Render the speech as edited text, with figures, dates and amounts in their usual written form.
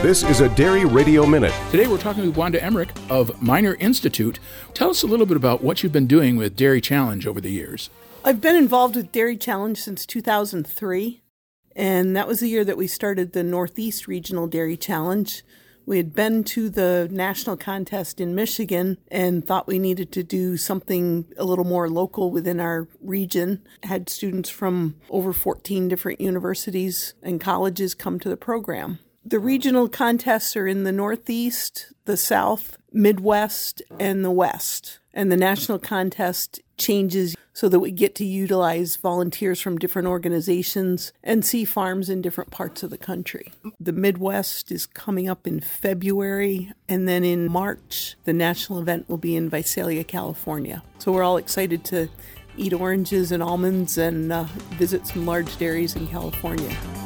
This is a Dairy Radio Minute. Today we're talking with Wanda Emmerich of Minor Institute. Tell us a little bit about what you've been doing with Dairy Challenge over the years. I've been involved with Dairy Challenge since 2003, and that was the year that we started the Northeast Regional Dairy Challenge. We had been to the national contest in Michigan and thought we needed to do something a little more local within our region. Had students from over 14 different universities and colleges come to the program. The regional contests are in the Northeast, the South, Midwest, and the West. And the national contest changes so that we get to utilize volunteers from different organizations and see farms in different parts of the country. The Midwest is coming up in February, and then in March, the national event will be in Visalia, California. So we're all excited to eat oranges and almonds and visit some large dairies in California.